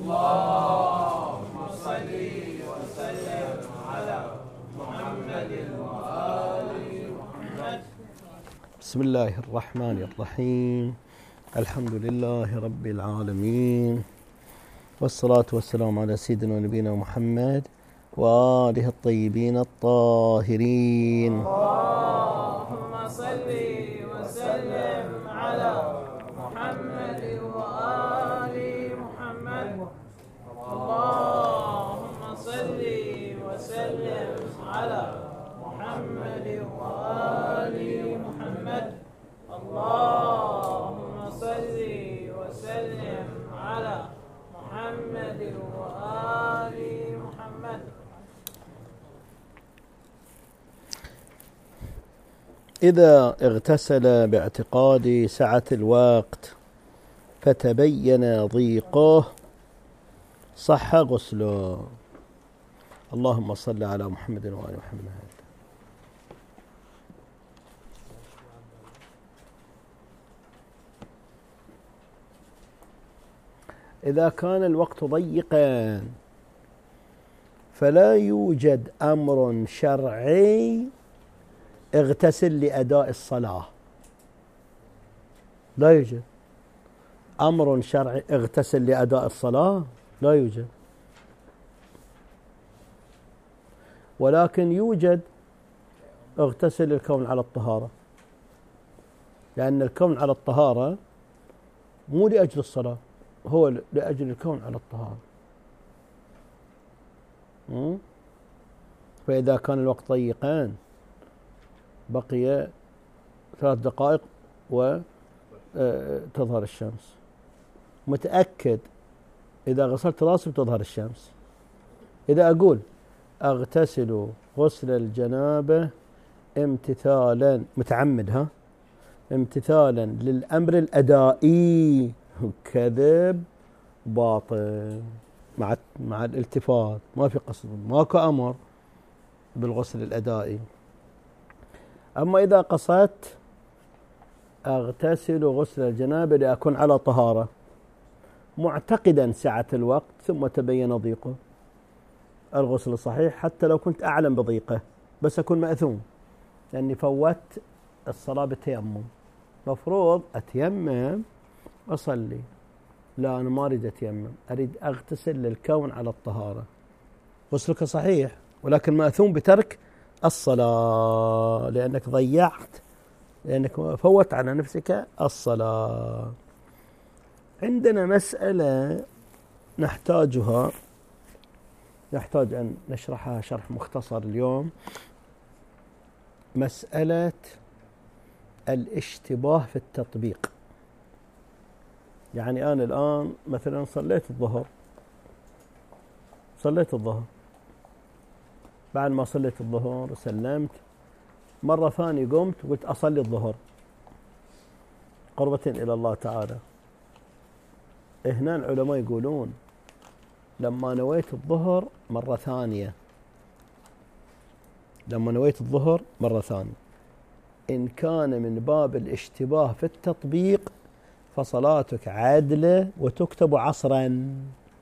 اللهم صل وسلم على محمد وآل محمد. بسم الله الرحمن الرحيم. الحمد لله رب العالمين، والصلاة والسلام على سيدنا ونبينا محمد وآله الطيبين الطاهرين. اللهم صل وسلم على محمد وآل محمد. اللهم صل وسلم على محمد وآل محمد. اللهم صل وسلم على محمد وآل محمد. إذا اغتسل باعتقاد سعة الوقت فتبين ضيقه صح غسله. اللهم صل على محمد وآل محمد. إذا كان الوقت ضيقا فلا يوجد أمر شرعي اغتسل لأداء الصلاة. لا يوجد أمر شرعي اغتسل لأداء الصلاة، لا يوجد. ولكن يوجد اغتسل الكون على الطهارة، لأن الكون على الطهارة مو لأجل الصلاة، هو لأجل الكون على الطهارة. فإذا كان الوقت ضيقان بقي 3 دقائق وتظهر الشمس، متأكد إذا غسلت راسي بتظهر الشمس. إذا أقول أغتسل غسل الجنابة امتثالا متعمد امتثالا للأمر الأدائي، كذب باطل مع الالتفات، ما في قصد، ماكو أمر بالغسل الأدائي. أما إذا قصدت أغتسل غسل الجنابة لأكون على طهارة معتقدا سعة الوقت ثم تبين ضيقه، الغسل الصحيح حتى لو كنت أعلم بضيقه، بس أكون مأثوم لأني فوت الصلاة بالتيمم. مفروض أتيمم أصلي، لا أنا ما أريد أتيمم، أريد أغتسل للكون على الطهارة. غسلك صحيح ولكن مأثوم بترك الصلاة لأنك ضيعت، لأنك فوت على نفسك الصلاة. عندنا مسألة نحتاج أن نشرحها شرح مختصر اليوم، مسألة الاشتباه في التطبيق. يعني أنا الآن مثلا صليت الظهر، بعد ما صليت الظهر وسلمت مرة ثانية قمت وقلت أصلي الظهر قربة إلى الله تعالى. هنا العلماء يقولون لما نويت الظهر مرة ثانية، إن كان من باب الاشتباه في التطبيق فصلاتك عادلة وتكتب عصرا.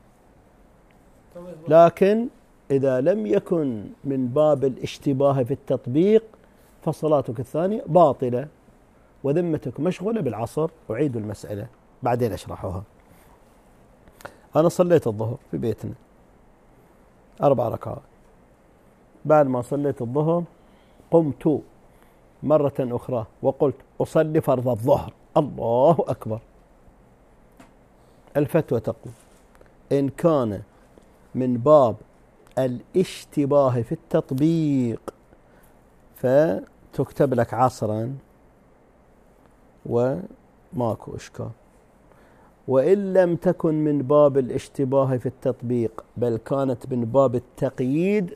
لكن إذا لم يكن من باب الاشتباه في التطبيق فصلاتك الثانية باطلة وذمتك مشغولة بالعصر. أعيد المسألة بعدين أشرحها. أنا صليت الظهر في بيتنا 4 ركعات، بعد ما صليت الظهر قمت مرة أخرى وقلت أصلي فرض الظهر، الله أكبر. الفتوى تقول إن كان من باب الاشتباه في التطبيق فتكتب لك عصرا وماكو إشكال. وإن لم تكن من باب الاشتباه في التطبيق بل كانت من باب التقييد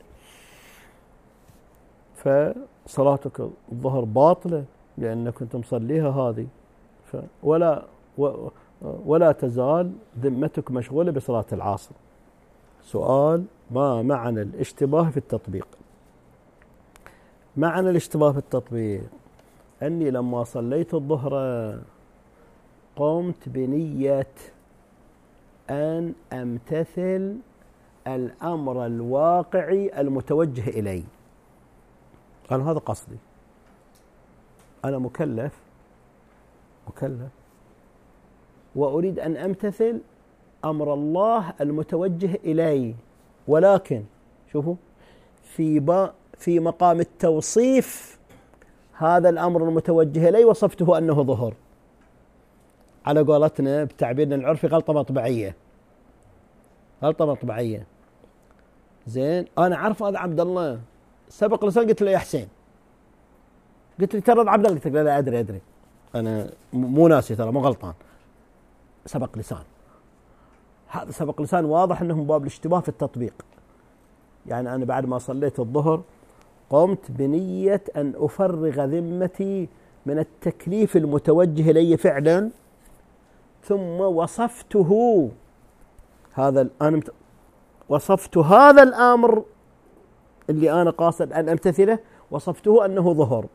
فصلاتك الظهر باطلة لأنك كنت مصليها هذه، ولا تزال ذمتك مشغولة بصلاة العصر. سؤال: ما معنى الاشتباه في التطبيق؟ معنى الاشتباه في التطبيق أني لما صليت الظهر قمت بنية أن أمتثل الأمر الواقعي المتوجه إلي. أنا هذا قصدي، أنا مكلف وأريد أن أمتثل أمر الله المتوجه إلي، ولكن شوفوا في مقام التوصيف هذا الأمر المتوجه إلي وصفته أنه ظهر، على قولتنا بتعبيرنا العرفي غلطة مطبعية. زين، أنا عارف هذا عبد الله، سبق لسان قلت له يا حسين، قلت لي ترى عبد الله، قلت له لا أدري أنا مو ناسي، ترى مو غلطان، سبق لسان. هذا سبق لسان واضح أنه من باب الاشتباه في التطبيق. يعني أنا بعد ما صليت الظهر قمت بنية أن أفرغ ذمتي من التكليف المتوجه إلي فعلا، ثم وصفته وصفت هذا الأمر اللي أنا قاصد أن أمتثله، وصفته أنه ظهر،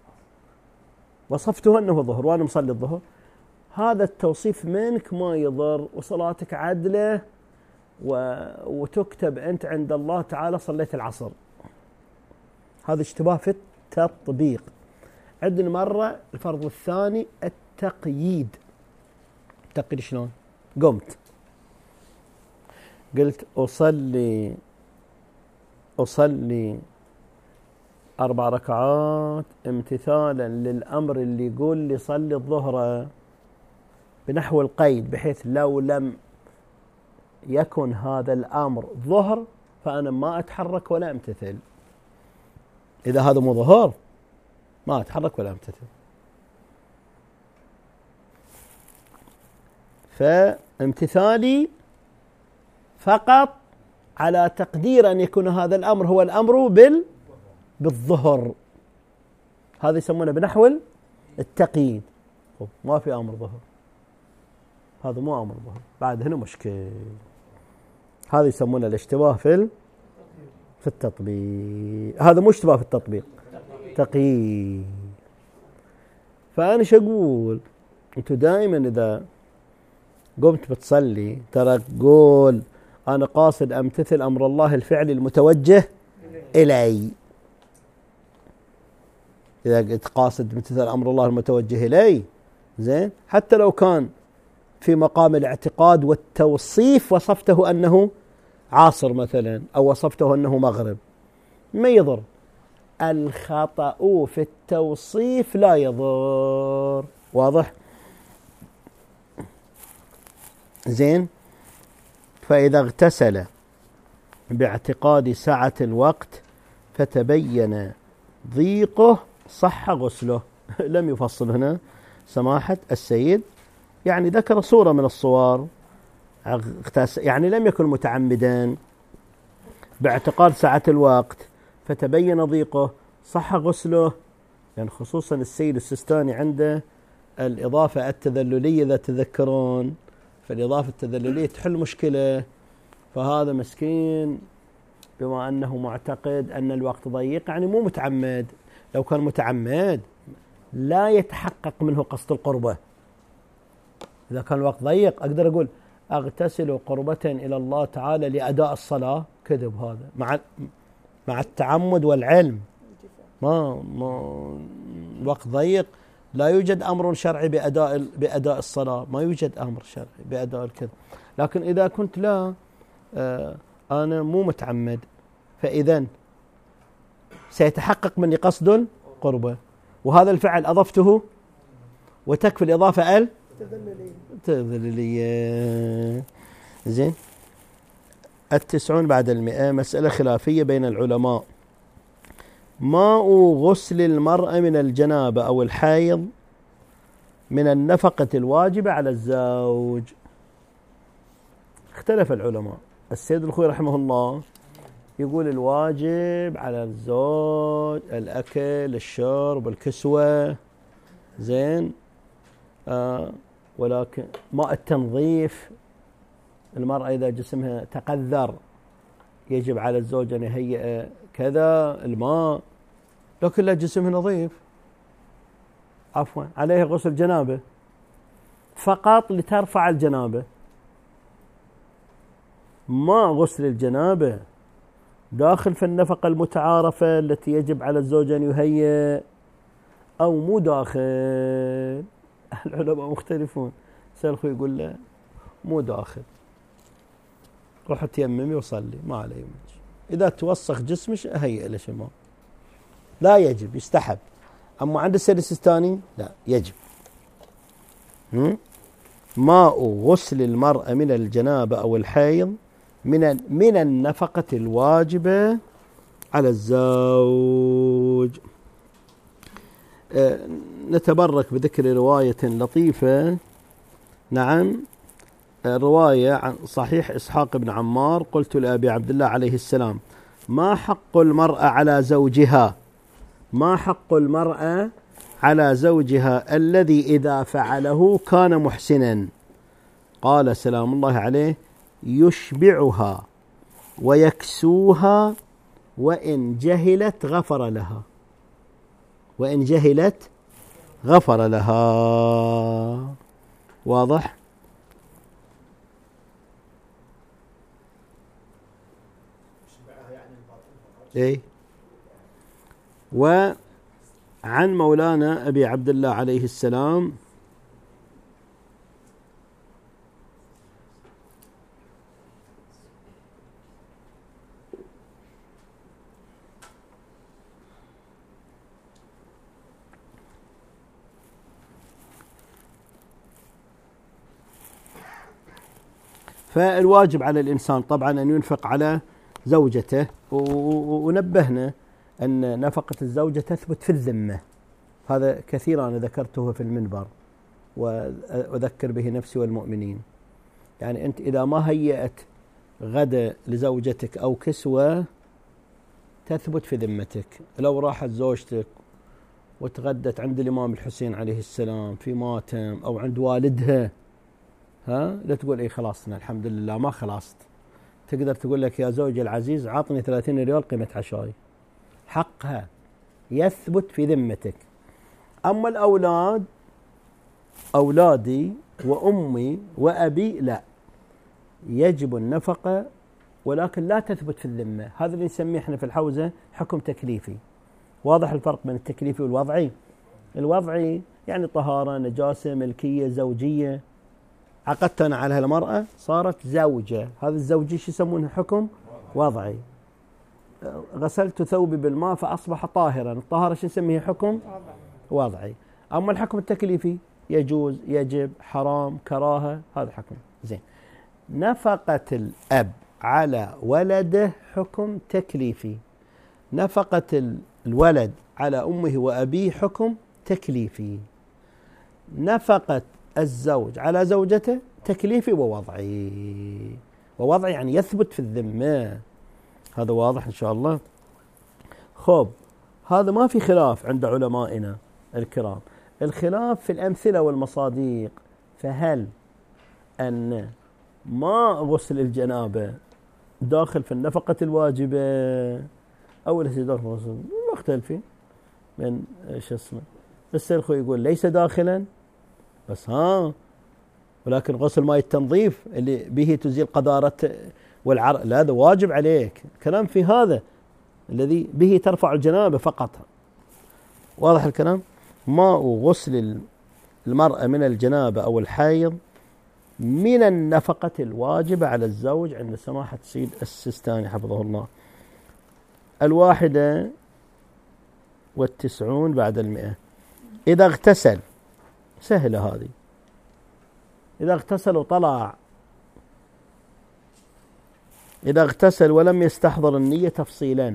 وأنا مصلي الظهر. هذا التوصيف منك ما يضر، وصلاتك عدلة، وتكتب أنت عند الله تعالى صليت العصر. هذا اشتباه في التطبيق. عندنا مرة الفرض الثاني التقييد. تقييد شلون؟ قمت قلت أصلي 4 ركعات امتثالا للأمر اللي يقول لي صلي الظهر بنحو القيد، بحيث لو لم يكن هذا الأمر ظهر فأنا ما أتحرك ولا أمتثل. إذا هذا مو ظهر ما أتحرك ولا أمتثل. فامتثالي فقط على تقدير أن يكون هذا الأمر هو الأمر بالظهر. هذا يسمونه بنحو التقييد. ما في أمر ظهر، هذا مو أمر ظهر، بعد هنا مشكل. هذا يسمونه الاشتباه في التطبيق. هذا مو اشتباه في التطبيق، تقييد. فأنا شو أقول؟ أنتوا دائما إذا قمت بتصلي ترى قول أنا قاصد أمتثل أمر الله الفعلي المتوجه إلي. إذا قلت قاصد امتثال أمر الله المتوجه إلي، زين، حتى لو كان في مقام الاعتقاد والتوصيف وصفته أنه عاصر مثلا، أو وصفته أنه مغرب، ما يضر. الخطأ في التوصيف لا يضر. واضح؟ زين. فإذا اغتسل باعتقاد سعة الوقت فتبين ضيقه صح غسله. لم يفصل هنا سماحة السيد، يعني ذكر صورة من الصور، يعني لم يكن متعمدا، باعتقاد سعة الوقت فتبين ضيقه صح غسله. يعني خصوصا السيد السيستاني عنده الإضافة التذللية، إذا تذكرون، فالإضافة التذللية تحل مشكلة. فهذا مسكين بما أنه معتقد أن الوقت ضيق، يعني مو متعمد. لو كان متعمد لا يتحقق منه قصد القربة. إذا كان الوقت ضيق أقدر أقول أغتسل قربة إلى الله تعالى لأداء الصلاة، كذب هذا مع التعمد والعلم. ما الوقت ضيق، لا يوجد أمر شرعي بأداء الصلاة، ما يوجد أمر شرعي بأداء الكذا. لكن إذا كنت لا أنا مو متعمد، فإذن سيتحقق مني قصد القربة، وهذا الفعل أضفته وتكفي الإضافة التذللية. زين. 90 بعد 100. مسألة خلافية بين العلماء. ماء غسل المرأة من الجنابة أو الحيض من النفقة الواجبة على الزوج. اختلف العلماء. السيد الخوي رحمه الله يقول الواجب على الزوج الأكل، الشرب، الكسوة، زين، ولكن ماء التنظيف، المرأة إذا جسمها تقذر يجب على الزوج أن يهيئ كذا الماء، لكن لا جسمها نظيف، عفوا عليه غسل جنابه فقط لترفع الجنابة. ما غسل الجنابة داخل في النفقة المتعارفة التي يجب على الزوج أن يهيئ أو مو داخل. العلماء مختلفون. سأل أخوي يقول له مو داخل، روح تيممي وصلي ما عليه منك. إذا توسخ جسمك أهيئ له شيء، لا يجب، يستحب. أما عند السيد السيستاني لا يجب. ماء غسل المرأة من الجنابة أو الحيض من النفقة الواجبة على الزوج. نتبرك بذكر رواية لطيفة. نعم، رواية عن صحيح إسحاق بن عمار: قلت لأبي عبد الله عليه السلام: ما حق المرأة على زوجها؟ ما حق المرأة على زوجها الذي إذا فعله كان محسنا؟ قال سلام الله عليه: يشبعها ويكسوها وإن جهلت غفر لها. وإن جهلت غفر لها. واضح؟ إيه. وعن مولانا أبي عبد الله عليه السلام فالواجب على الإنسان طبعا أن ينفق على زوجته، ونبهنا أن نفقة الزوجة تثبت في الذمة. هذا كثيرا أنا ذكرته في المنبر وأذكر به نفسي والمؤمنين. يعني أنت إذا ما هيأت غدا لزوجتك أو كسوة تثبت في ذمتك. لو راحت زوجتك وتغدت عند الإمام الحسين عليه السلام في ماتم أو عند والدها، لا تقول إيه خلاصنا الحمد لله ما خلاصت. تقدر تقول لك يا زوجي العزيز عطني 30 ريال قيمة عشاي. حقها يثبت في ذمتك. أما الأولاد، أولادي وأمي وأبي لا، يجب النفقة ولكن لا تثبت في الذمة. هذا اللي نسميه احنا في الحوزة حكم تكليفي. واضح الفرق بين التكليفي والوضعي؟ الوضعي يعني طهارة، نجاسة، ملكية، زوجية. عقدت أنا على المرأة صارت زوجة، هذا الزوجي شو يسمونه؟ حكم وضعي. غسلت ثوبي بالماء فأصبح طاهرا، الطهارة شو نسميه؟ حكم وضعي. أما الحكم التكليفي يجوز، يجب، حرام، كراهة، هذا حكم. زين. نفقة الأب على ولده حكم تكليفي. نفقة الولد على أمه وأبيه حكم تكليفي. نفقة الزوج على زوجته تكليفي ووضعي. ووضعي يعني يثبت في الذمة. هذا واضح إن شاء الله. خب، هذا ما في خلاف عند علمائنا الكرام. الخلاف في الأمثلة والمصاديق. فهل أن ما غسل الجنابة داخل في النفقة الواجبة أو ليس داخل؟ مختلفين من ايش اسمه. بس الأخوة يقول ليس داخلا، بس ولكن غسل ماء التنظيف اللي به تزيل قذارة والعرق لا، هذا واجب عليك. كلام في هذا الذي به ترفع الجنابة فقط. واضح الكلام؟ ماء غسل المرأة من الجنابة أو الحيض من النفقة الواجبة على الزوج عند سماحة سيد السيستاني حفظه الله. 91 بعد 100. إذا اغتسل، سهلة هذه، إذا اغتسل وطلع، إذا اغتسل ولم يستحضر النية تفصيلا،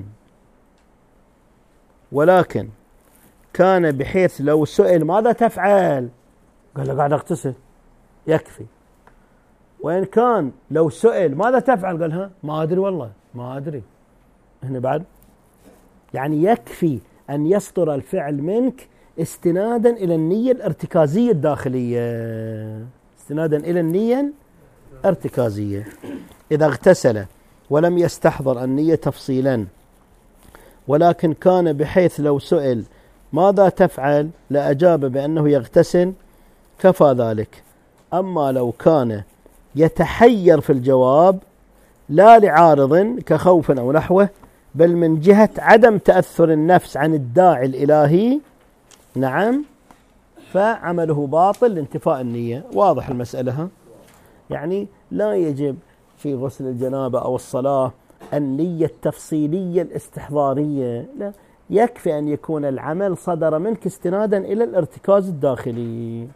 ولكن كان بحيث لو سئل ماذا تفعل قال له قاعد اغتسل يكفي. وإن كان لو سئل ماذا تفعل قال ما أدري والله ما أدري. هنا بعد يعني يكفي أن يصدر الفعل منك استنادا إلى النية الارتكازية الداخلية. استنادا إلى النية ارتكازية. إذا اغتسل ولم يستحضر النية تفصيلا، ولكن كان بحيث لو سئل ماذا تفعل لأجاب بأنه يغتسل كفى ذلك. أما لو كان يتحير في الجواب لا لعارض كخوف أو نحوه، بل من جهة عدم تأثر النفس عن الداعي الإلهي، نعم، فعمله باطل لانتفاء النية. واضح المسألة ها؟ يعني لا يجب في غسل الجنابة أو الصلاة النية التفصيلية الاستحضارية، لا، يكفي أن يكون العمل صدر منك استنادا إلى الارتكاز الداخلي.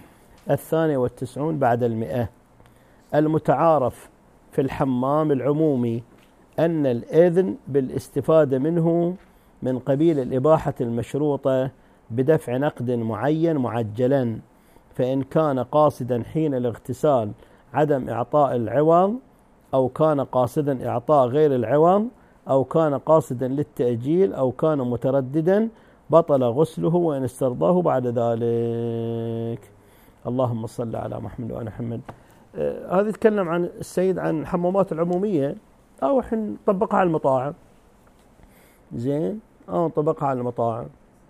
92 بعد 100. المتعارف في الحمام العمومي أن الإذن بالاستفادة منه من قبيل الإباحة المشروطة بدفع نقد معين معجلا، فإن كان قاصدا حين الاغتسال عدم إعطاء العوض، أو كان قاصدا إعطاء غير العوض، أو كان قاصدا للتأجيل، أو كان مترددا، بطل غسله وإن استرضاه بعد ذلك. اللهم صل على محمد وعلى محمد. هذا يتكلم عن السيد عن الحمامات العمومية، أو حين نطبقها على المطاعم. زين، نطبقها على المطاعم.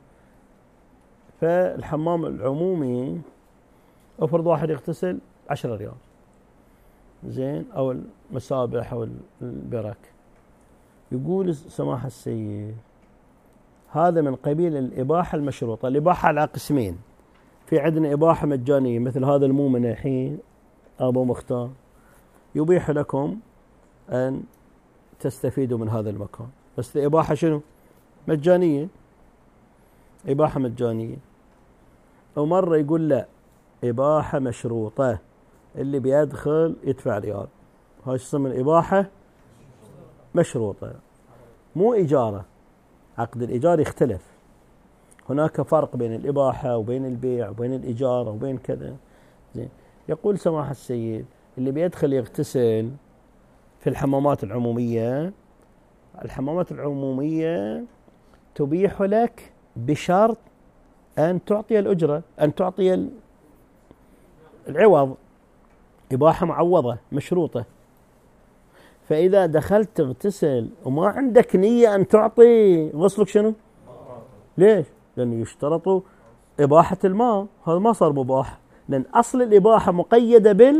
فالحمام العمومي افرض واحد يغتسل 10 ريال، زين، أو المسابح أو البرك، يقول سماحة السيد هذا من قبيل الإباحة المشروطة. الإباحة على قسمين، في عندنا إباحة مجانية مثل هذا المؤمن الحين أبو مختار يبيح لكم أن تستفيدوا من هذا المكان، بس الإباحة شنو؟ مجانية، إباحة مجانية. ومرة يقول لا، إباحة مشروطة، اللي بيدخل يدفع ريال. هاي اسمها الإباحة مشروطة، مو إجارة. عقد الإيجار يختلف، هناك فرق بين الإباحة وبين البيع وبين الإجارة وبين كذا. زين، يقول سماحة السيد اللي بيدخل يغتسل في الحمامات العمومية، الحمامات العمومية تبيح لك بشرط أن تعطي الأجرة، أن تعطي العوض، إباحة معوضة مشروطة. فإذا دخلت تغتسل وما عندك نية أن تعطي، غسلك شنو؟ ليش؟ لأنه يشترط إباحة الماء، هذا ما صار مباح، لأن أصل الإباحة مقيدة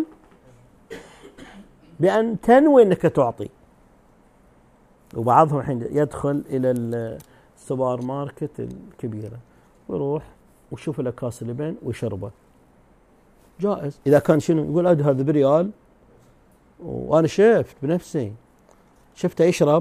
بأن تنوي أنك تعطي. وبعضهم حين يدخل إلى السوبر ماركت الكبيرة ويروح ويشوف له كاس لبن ويشربه، جائز. إذا كان شنو يقول هذا بريال، وأنا شفت بنفسي، شفته يشرب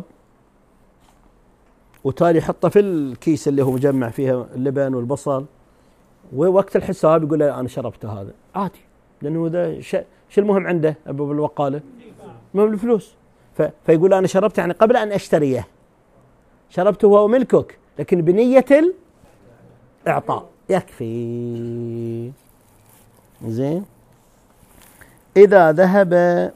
وتالي يحطه في الكيس اللي هو مجمع فيها اللبن والبصل، ووقت الحساب يقول له أنا شربت هذا عادي، لأنه ذا شو المهم عنده أبو بالوقالة؟ المهم الفلوس. فيقول أنا شربت يعني قبل أن أشتريه، شربته وهو ملكك لكن بنية الإعطاء، يكفي. زين، إذا ذهب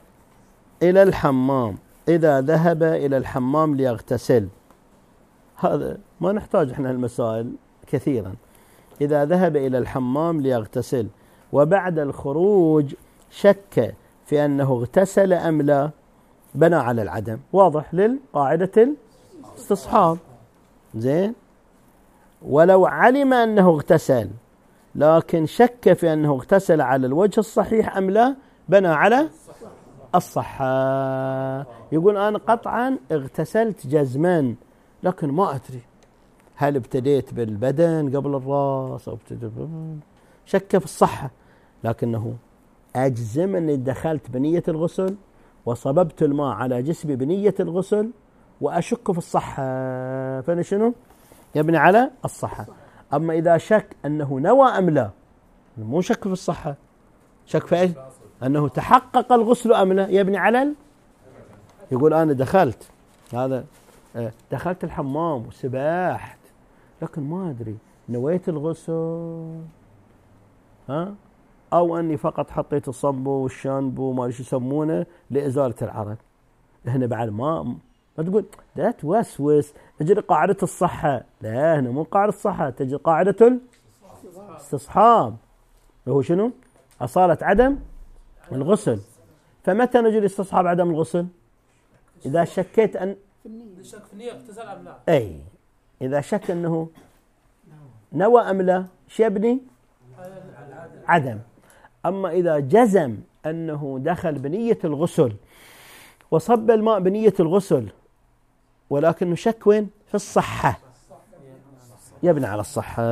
إلى الحمام ليغتسل، هذا ما نحتاج احنا المسائل كثيرا. إذا ذهب إلى الحمام ليغتسل وبعد الخروج شك في أنه اغتسل أم لا، بنى على العدم، واضح للقاعدة الاستصحاب. زين، ولو علم أنه اغتسل لكن شك في أنه اغتسل على الوجه الصحيح أم لا، بنى على الصحة. يقول أنا قطعا اغتسلت جزما، لكن ما أدري هل ابتديت بالبدن قبل الرأس أو شك في الصحة، لكنه أجزم أني دخلت بنية الغسل وصببت الماء على جسمي بنية الغسل وأشك في الصحة، فأنا شنو؟ يبني على الصحة. أما إذا شك أنه نوى أم لا، مو شك في الصحة، شك في إيش؟ أنه تحقق الغسل أم لا، يبني على يقول أنا دخلت الحمام وسباحت لكن ما أدري نويت الغسل أو أني فقط حطيت الصنبو والشامبو ما يسمونه لإزالة العرق. هنا بعد ما تقول لا توسوس تجري قاعدة الصحة، لا هنا مو قاعدة الصحة، تجري قاعدة الاستصحاب، وهو شنو؟ أصالة عدم الغسل. فمتى نجي لاستصحاب عدم الغسل؟ إذا شكيت أن شك في نية اغتسال أم لا، أي إذا شك أنه نوى أم لا، شبني عدم. أما إذا جزم أنه دخل بنية الغسل وصب الماء بنية الغسل ولكنه شك وين؟ في الصحة، يبني على الصحة.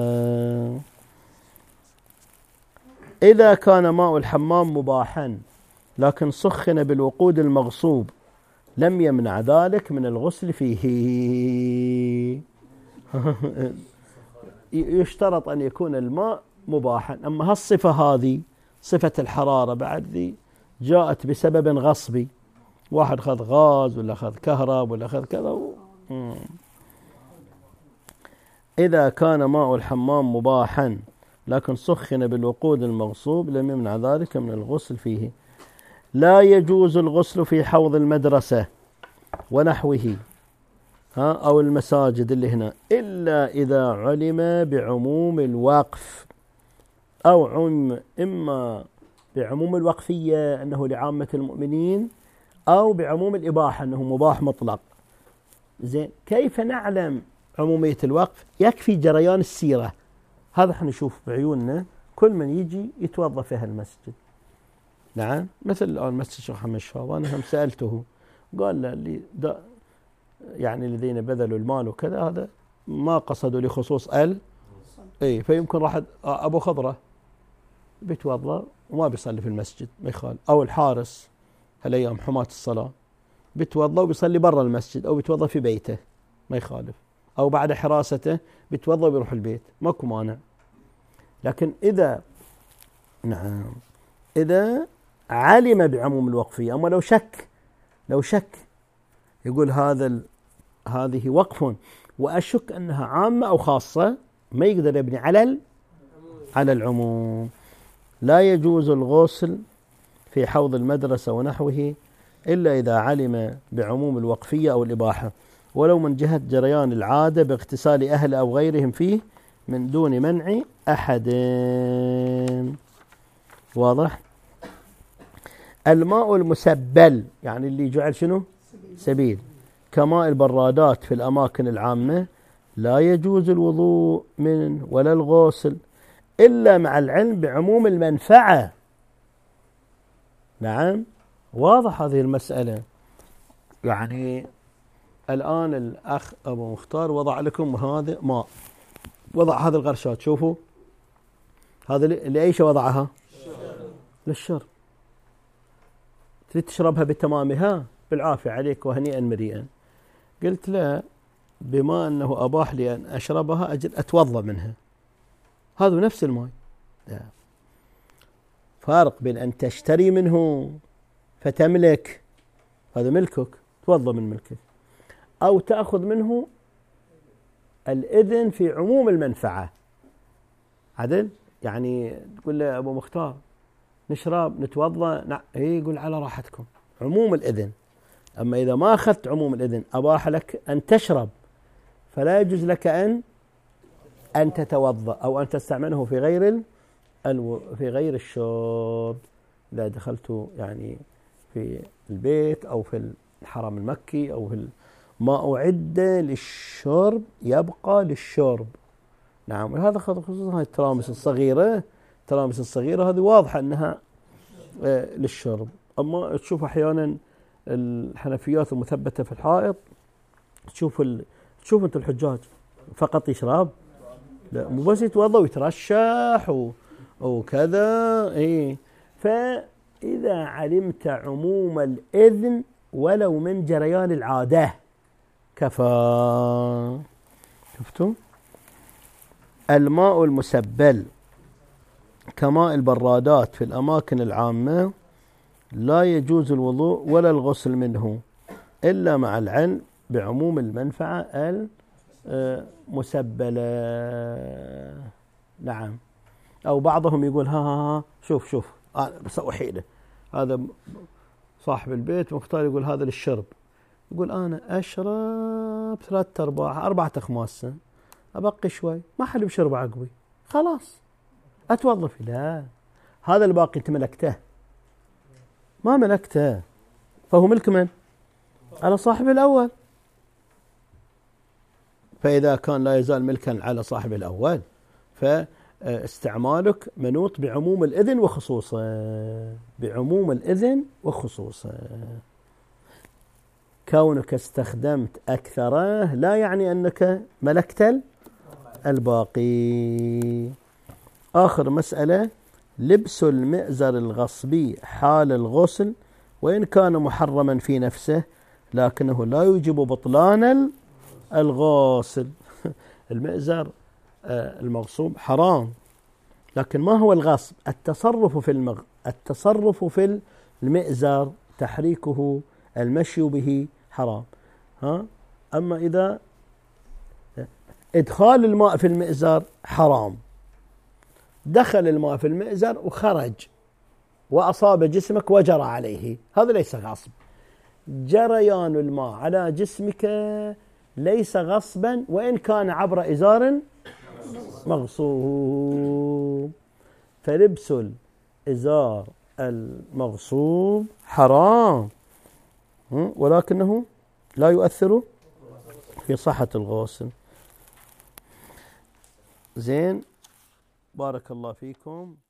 إذا كان ماء الحمام مباحا لكن سخن بالوقود المغصوب لم يمنع ذلك من الغسل فيه. يشترط أن يكون الماء مباحا. أما هالصفة هذه صفة الحرارة بعد ذي جاءت بسبب غصبي، واحد أخذ غاز ولا أخذ كهرب ولا أخذ كذا. إذا كان ماء الحمام مباحا لكن سخن بالوقود المغصوب لم يمنع ذلك من الغسل فيه. لا يجوز الغسل في حوض المدرسة ونحوه أو المساجد اللي هنا إلا إذا علم بعموم الوقف أو إما بعموم الوقفية أنه لعامة المؤمنين أو بعموم الإباحة أنه مباح مطلق. زين، كيف نعلم عمومية الوقف؟ يكفي جريان السيرة، هذا حنشوف بعيوننا كل من يجي يتوظف في هالمسجد. نعم، مثل الآن مسجد الشيخ محمد الشهاب، أنا هم سألته قال لي يعني الذين بذلوا المال وكذا هذا ما قصدوا لخصوص فيمكن راح أبو خضرة بيتوضأ وما بيصلي في المسجد ما يخالف، أو الحارس هالأيام حماة الصلاة بيتوضأ وبيصلي برا المسجد أو بيتوضأ في بيته ما يخالف، أو بعد حراسته بيتوضأ وبيروح البيت ماكو مانع. لكن إذا علم بعموم الوقفية، أما لو شك يقول هذه وقف وأشك أنها عامة أو خاصة ما يقدر يبني على العموم. لا يجوز الغسل في حوض المدرسة ونحوه إلا إذا علم بعموم الوقفية أو الإباحة ولو من جهة جريان العادة باغتسال أهل أو غيرهم فيه من دون منع أحد. واضح؟ الماء المسبل يعني اللي جعل شنو؟ سبيل، كماء البرادات في الأماكن العامة لا يجوز الوضوء منه ولا الغسل إلا مع العلم بعموم المنفعة. نعم، واضح هذه المسألة. يعني الآن الأخ أبو مختار وضع لكم هذا ماء، وضع هذه الغرشات، شوفوا هذا لأيش وضعها؟ للشرب. تريد تشربها بتمامها بالعافية عليك وهنيئا مريئا. قلت لا، بما أنه أباح لي أن أشربها أجل أتوضأ منها، هذا نفس الماء. فارق بين أن تشتري منه فتملك، هذا ملكك توضأ من ملكك، أو تأخذ منه الإذن في عموم المنفعة. عدل؟ يعني تقول له أبو مختار نشرب نتوضأ، يقول على راحتكم عموم الإذن. أما إذا ما أخذت عموم الإذن أباح لك أن تشرب، فلا يجوز لك أن تتوضأ أو أن تستعمله في غير الشرب. إذا دخلت يعني في البيت أو في الحرم المكي أو في ما أعد للشرب يبقى للشرب. نعم، هذا خصوصا هاي الترامس الصغيرة هذه واضحة أنها للشرب. أما تشوف أحيانا الحنفيات المثبتة في الحائط، تشوف أنت الحجاج فقط يشرب، لا مو بس يتوضأ ويترشح وكذا. فإذا علمت عموم الإذن ولو من جريان العادة كفى. شفتم؟ الماء المسبل كماء البرادات في الأماكن العامة لا يجوز الوضوء ولا الغسل منه إلا مع العلم بعموم المنفعة المسبلة. نعم. أو بعضهم يقول شوف بسوي حيلة، هذا صاحب البيت مختار يقول هذا للشرب، يقول أنا أشرب 3/4 أخماس، أبقي شوي ما حلو بشرب عقبي، خلاص أتوظف. لا، هذا الباقي أنت ملكته، ما ملكته، فهو ملك من؟ على صاحب الأول. فإذا كان لا يزال ملكا على صاحب الأول فاستعمالك منوط بعموم الإذن وخصوصه، بعموم الإذن وخصوصه. كونك استخدمت أكثره لا يعني أنك ملكت الباقي. آخر مسألة: لبس المئزر الغصبي حال الغسل وإن كان محرما في نفسه لكنه لا يوجب بطلان الغسل. المئزر المغصوب حرام، لكن ما هو الغصب؟ التصرف في المئزر، تحريكه، المشي به حرام. أما إذا إدخال الماء في المئزر حرام، دخل الماء في المئزر وخرج وأصاب جسمك وجرى عليه، هذا ليس غصب. جريان الماء على جسمك ليس غصبا وإن كان عبر إزار مغصوب. فلبس الإزار المغصوب حرام، ولكنه لا يؤثر في صحة الغسل. زين، بارك الله فيكم.